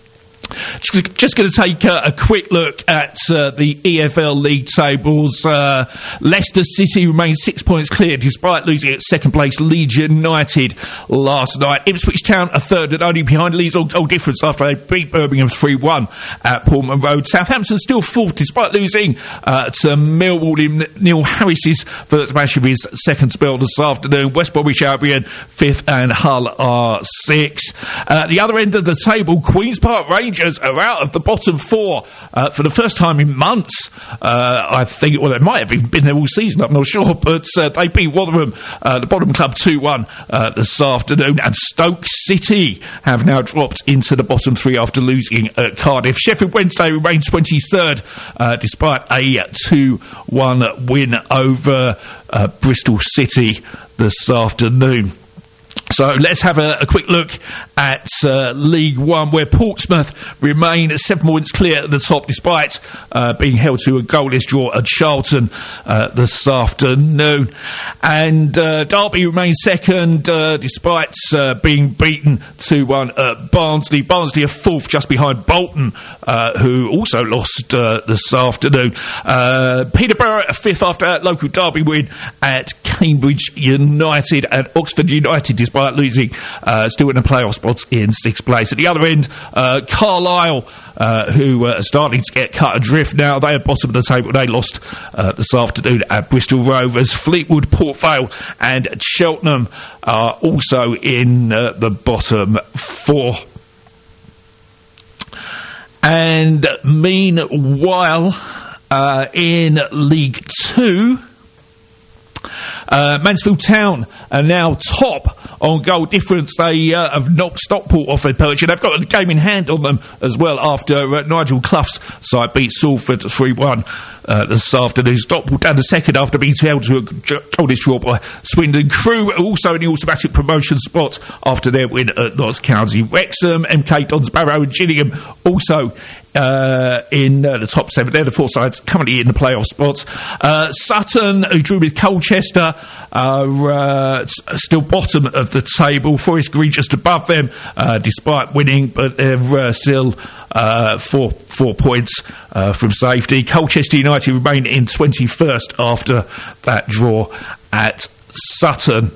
Just, just going to take uh, a quick look at uh, the E F L League tables. Uh, Leicester City remains six points clear despite losing at second place Leeds United last night. Ipswich Town a third and only behind Leeds on goal difference after they beat Birmingham three one at Portman Road. Southampton still fourth despite losing uh, to Millwall in Neil Harris's first match of his second spell this afternoon. West Bromwich Albion fifth and Hull are sixth. Uh, the other end of the table, Queen's Park Rangers are out of the bottom four uh, for the first time in months. Uh, I think, well, they might have even been there all season, I'm not sure, but uh, they beat Rotherham, uh, the bottom club, two one uh, this afternoon, and Stoke City have now dropped into the bottom three after losing at Cardiff. Sheffield Wednesday remains twenty-third uh, despite a two one win over uh, Bristol City this afternoon. So let's have a, a quick look at uh, League One, where Portsmouth remain seven points clear at the top despite uh, being held to a goalless draw at Charlton uh, this afternoon. And uh, Derby remains second uh, despite uh, being beaten two one at Barnsley. Barnsley are fourth just behind Bolton, uh, who also lost uh, this afternoon. Uh, Peterborough are fifth after a local derby win at Cambridge United, and Oxford United, despite losing, uh, still in the playoff spots in sixth place. At the other end, uh, Carlisle, uh, who uh, are starting to get cut adrift now. They are bottom of the table. They lost uh, this afternoon at Bristol Rovers. Fleetwood, Port Vale and Cheltenham are also in uh, the bottom four. And meanwhile, uh, in League Two, Uh, Mansfield Town are now top on goal difference. They uh, have knocked Stockport off their perch, and they've got a game in hand on them as well after uh, Nigel Clough's side beat Salford three one uh, this afternoon. Stockport down the second after being held to a goalless draw by Swindon. Crewe are also in the automatic promotion spot after their win at Notts County. Wrexham, M K Dons, Barrow and Gillingham also Uh, in uh, the top seven. They're the four sides currently in the playoff spots. Uh, Sutton, who drew with Colchester, are uh, s- still bottom of the table. Forest Green just above them, uh, despite winning, but they're uh, still uh, four four points uh, from safety. Colchester United remain in twenty-first after that draw at Sutton.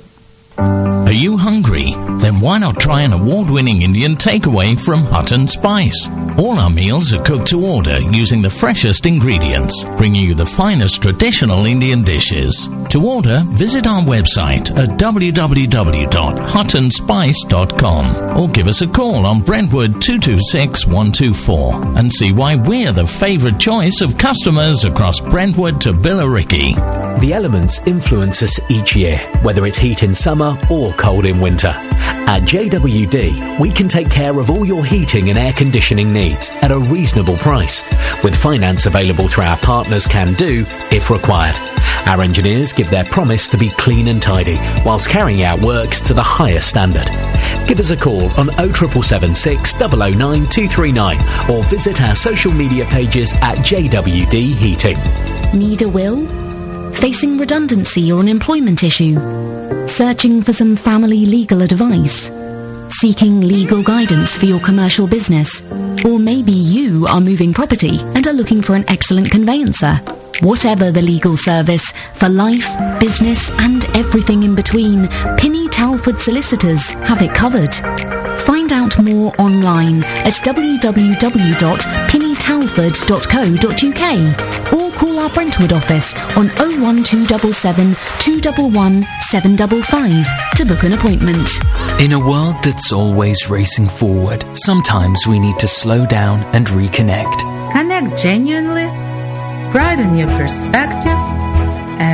Are you hungry? Then why not try an award-winning Indian takeaway from Hutton Spice? All our meals are cooked to order using the freshest ingredients, bringing you the finest traditional Indian dishes. To order, visit our website at w w w dot hutton spice dot com or give us a call on Brentwood two two six one two four and see why we're the favourite choice of customers across Brentwood to Billericay. The elements influence us each year, whether it's heat in summer or cold in winter. At J W D, we can take care of all your heating and air conditioning needs at a reasonable price, with finance available through our partners Can Do if required. Our engineers give their promise to be clean and tidy whilst carrying out works to the highest standard. Give us a call on oh seven seven six, oh oh nine, two three nine or visit our social media pages at J W D Heating. Need a will? Facing redundancy or an employment issue? Searching for some family legal advice? Seeking legal guidance for your commercial business? Or maybe you are moving property and are looking for an excellent conveyancer? Whatever the legal service, for life, business and everything in between, Pinny Talford Solicitors have it covered. Find out more online at w w w dot pinny talford dot co dot u k or call our Brentwood office on oh one two seven seven, two one one, seven five five to book an appointment. In a world that's always racing forward, sometimes we need to slow down and reconnect. Connect genuinely, broaden your perspective, and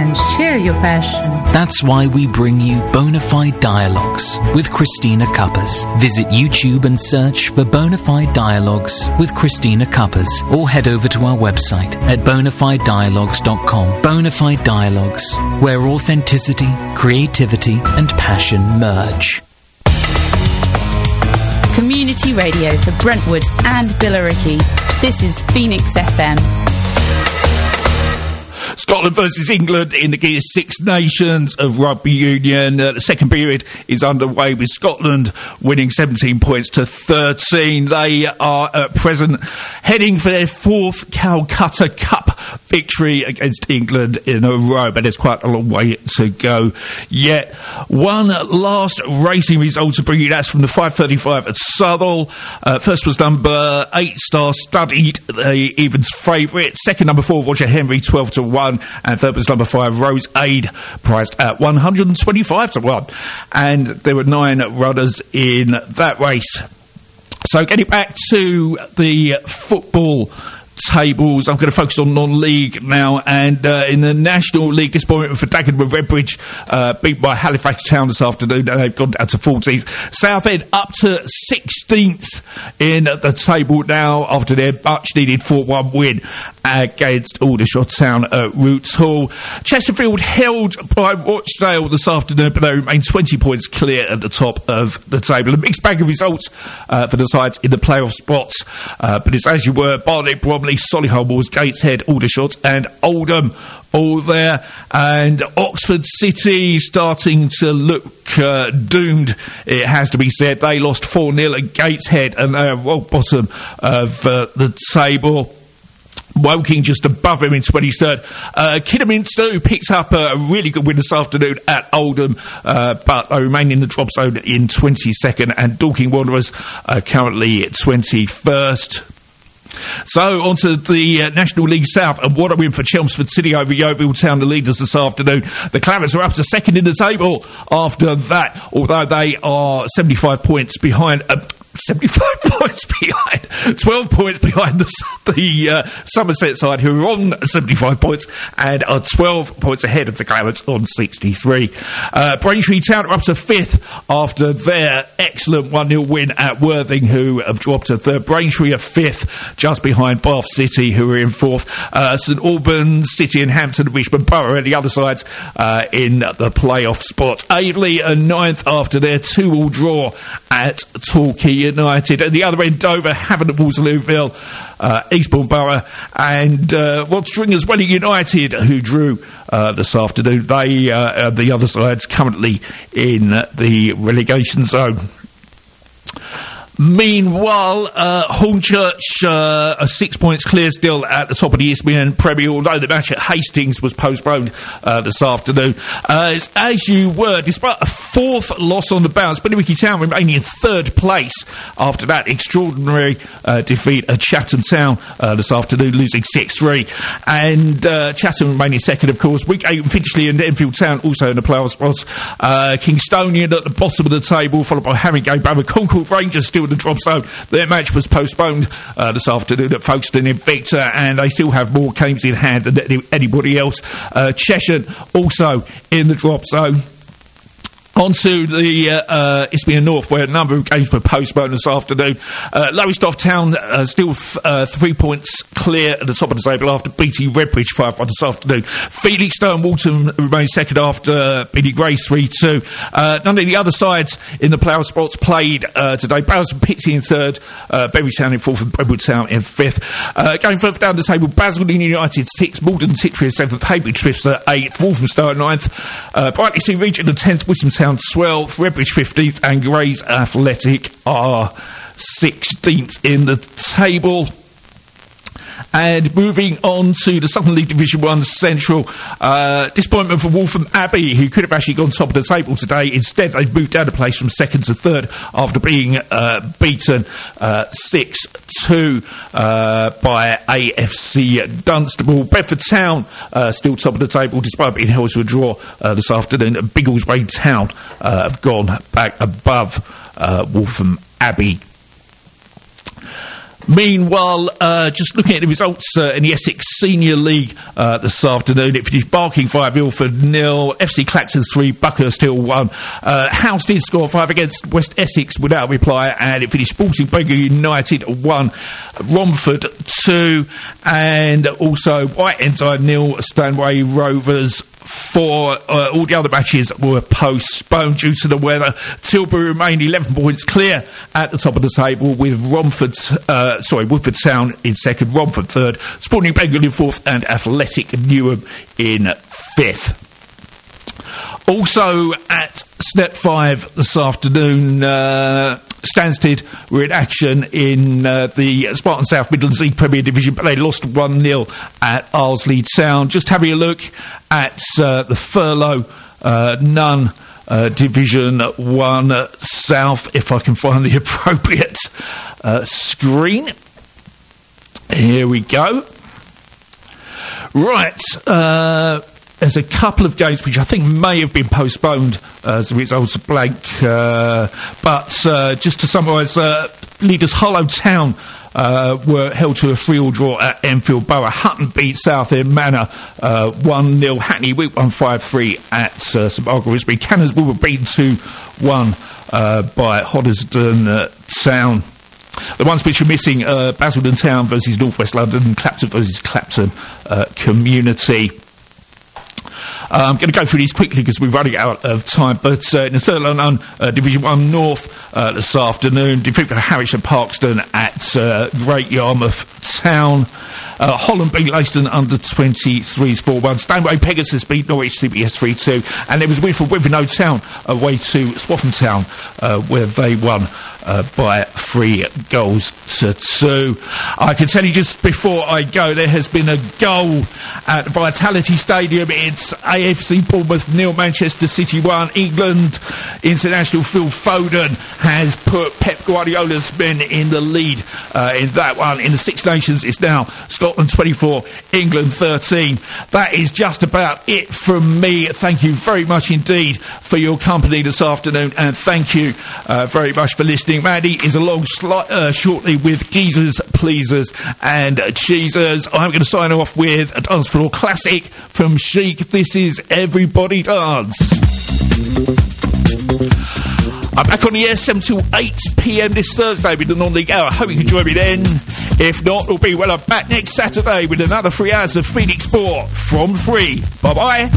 and share your passion. That's why we bring you Bonafide Dialogues with Christina Cuppers. Visit YouTube and search for Bonafide Dialogues with Christina Cuppers, or head over to our website at bonafide dialogues dot com. Bonafide Dialogues, where authenticity, creativity and passion merge. Community radio for Brentwood and Billericay. This is Phoenix F M. Scotland versus England in the Six Nations of Rugby Union. Uh, the second period is underway with Scotland winning seventeen points to thirteen. They are at present heading for their fourth Calcutta Cup victory against England in a row, but there's quite a long way to go yet. One last racing result to bring you. That's from the five thirty-five at Southall. Uh, first was number eight, Star Studied, the evens favourite. Second, number four, Roger Henry, twelve to one. And third was number five, Rose Aid, priced at one hundred twenty-five to one. And there were nine runners in that race. So getting back to the football tables, I'm going to focus on non-league now, and uh, in the National League, disappointment for Dagenham and Redbridge, uh, beat by Halifax Town this afternoon, and they've gone down to fourteenth. Southend up to sixteenth in the table now after their much-needed four one win against Aldershot Town at Roots Hall. Chesterfield held by Rochdale this afternoon, but they remain twenty points clear at the top of the table. A mixed bag of results uh, for the sides in the playoff spots, uh, but it's as you were: Barnet, Bromley, Solihull Moors, Gateshead, Aldershot and Oldham all there, and Oxford City starting to look uh, doomed, it has to be said. They lost four nil at Gateshead and they're well bottom of uh, the table. Woking just above him in twenty-third. Uh, Kidderminster, who picks up a, a really good win this afternoon at Oldham, uh, but they remain in the drop zone in twenty-second, and Dorking Wanderers are currently at twenty-first. So, on to the uh, National League South, and what a win for Chelmsford City over Yeovil Town, the leaders this afternoon. The Clarets are up to second in the table after that, although they are seventy-five points behind... Uh, seventy-five points behind, twelve points behind the, the uh, Somerset side, who are on seventy-five points and are twelve points ahead of the Clarets on sixty-three. Uh, Braintree Town are up to fifth after their excellent one nil win at Worthing, who have dropped to third. Braintree are fifth, just behind Bath City, who are in fourth. Uh, St Albans, City and Hampton and Richmond Borough are the other sides uh, in the playoff spot. Aveley are ninth after their two-all draw at Torquay United. At the other end, Dover, Havant, Waterlooville, uh, Eastbourne Borough, and uh, Rod Stringers Welling United, who drew uh, this afternoon. They uh, are the other sides currently in uh, the relegation zone. Meanwhile, uh, Hornchurch uh, are six points clear still at the top of the Isthmian Premier, although the match at Hastings was postponed uh, this afternoon. Uh, it's as you were, despite a fourth loss on the bounce, Billericay Town remaining in third place after that extraordinary uh, defeat at Chatham Town uh, this afternoon, losing six three. And uh, Chatham remaining second, of course. Wigate, Finchley and Enfield Town also in the playoff spots. Uh, Kingstonian at the bottom of the table, followed by Haringey, Borough. Concord Rangers still in the drop zone. Their match was postponed uh, this afternoon at Folkestone in Victor, and they still have more games in hand than any- anybody else. Uh, Cheshire also in the drop zone. On to the uh, uh, Isthmian North, where a number of games were postponed this afternoon. Uh, Lowestoft Town uh, still f- uh, three points clear at the top of the table after beating Redbridge five one this afternoon. Felixstowe and Walton remain second after beating Grace three two. Uh, none of the other sides in the playoff spots played uh, today. Bowes and Pitsea in third, uh, Berry Town in fourth and Brentwood Town in fifth. Uh, going further down the table, Basildon United sixth, Malden Titchery seventh, Heybridge Swifts at eighth, Walthamstow at ninth, uh, Brightlingsea Sea Region at tenth, Witham Town twelfth, Redbridge fifteenth, and Grays Athletic are sixteenth in the table. And moving on to the Southern League Division one Central, uh, disappointment for Waltham Abbey, who could have actually gone top of the table today. Instead, they've moved down a place from second to third after being uh, beaten uh, six two uh, by A F C Dunstable. Bedford Town uh, still top of the table despite being held to a draw uh, this afternoon. Biggleswade Town uh, have gone back above uh, Waltham Abbey. Meanwhile, uh, just looking at the results uh, in the Essex Senior League uh, this afternoon, it finished Barking five, Ilford nil, F C Clacton three, Buckhurst Hill one. Uh, House did score five against West Essex without reply, and it finished Sporting Bengal United one, Romford two, and also White Ensign nil, Stanway Rovers four. Uh, all the other matches were postponed due to the weather. Tilbury remained eleven points clear at the top of the table, with Romford, uh, sorry, Woodford Town in second, Romford third, Sporting Bengal in fourth, and Athletic Newham in fifth. Also at Step five this afternoon, uh, Stansted were in action in uh, the Spartan South Midlands League Premier Division, but they lost one nil at Arsley Town. Just having a look at uh, the Furlough uh, Nunn uh, Division one uh, South, if I can find the appropriate uh, screen. Here we go. Right, uh... there's a couple of games which I think may have been postponed uh, as a result of blank. Uh, but uh, just to summarise, uh, leaders Harlow Town uh, were held to a three-all draw at Enfield Borough. Hutton beat Southend Manor uh, one nil. Hackney Wick won five three at uh, St Margaret's. Cannons were beaten two one uh, by Hoddesdon uh, Town. The ones which are missing, uh, Basildon Town versus North West London, Clapton versus Clapton uh, Community. Uh, I'm going to go through these quickly because we're running out of time. But uh, in the third London uh, Division one North uh, this afternoon, defeated Harwich and Parkston at uh, Great Yarmouth Town. Uh, Holland beat Leiston under twenty-threes four one. Stanway Pegasus beat Norwich C B S three two. And there was a win for Wivenhoe Town away to Swaffham Town, uh, where they won uh, by three goals to two. I can tell you just before I go, there has been a goal at Vitality Stadium. It's A F C Bournemouth nil, Manchester City one. England international Phil Foden has put Pep Guardiola's men in the lead uh, in that one. In the Six Nations, it's now Scotland twenty-four, England thirteen. That is just about it from me. Thank you very much indeed for your company this afternoon, and thank you uh, very much for listening. Mandy is along sli- uh, shortly with Geezers, Pleasers and Cheesers. I'm going to sign off with a dance floor classic from Chic. This is Everybody Dance. I'm back on the air seven till eight p.m. this Thursday with the non-league hour. I hope you can join me then. If not, it'll be, well, I'm back next Saturday with another three hours of Phoenix Sport from three. Bye-bye.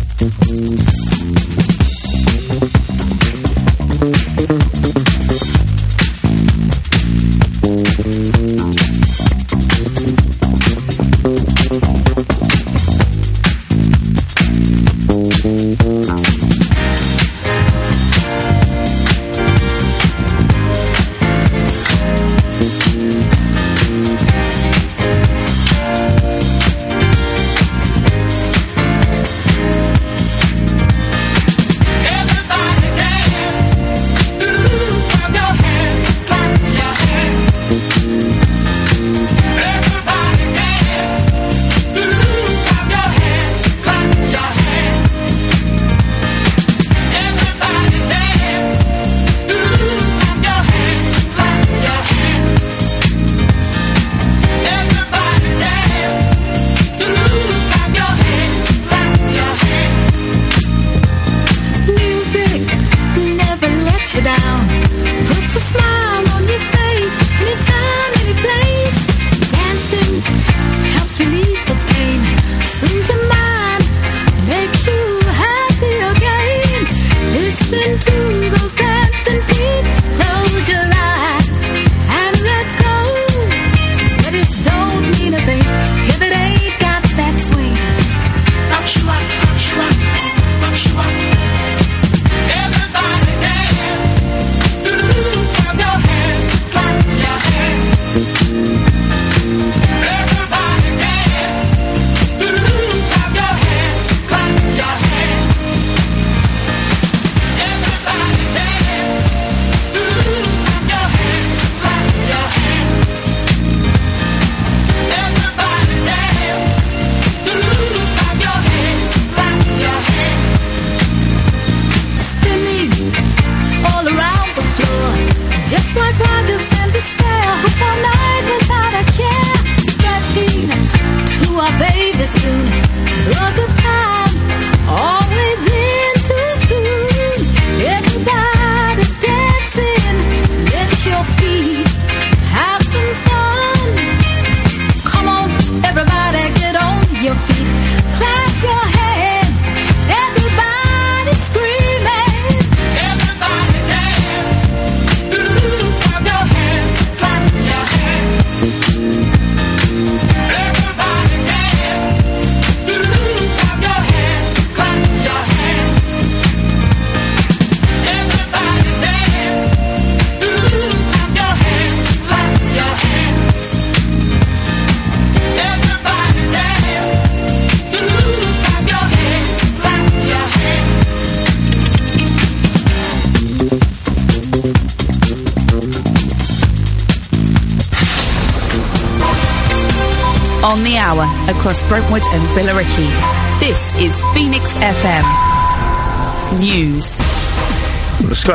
on the hour across Brentwood and Billericay. This is Phoenix F M News. The Sky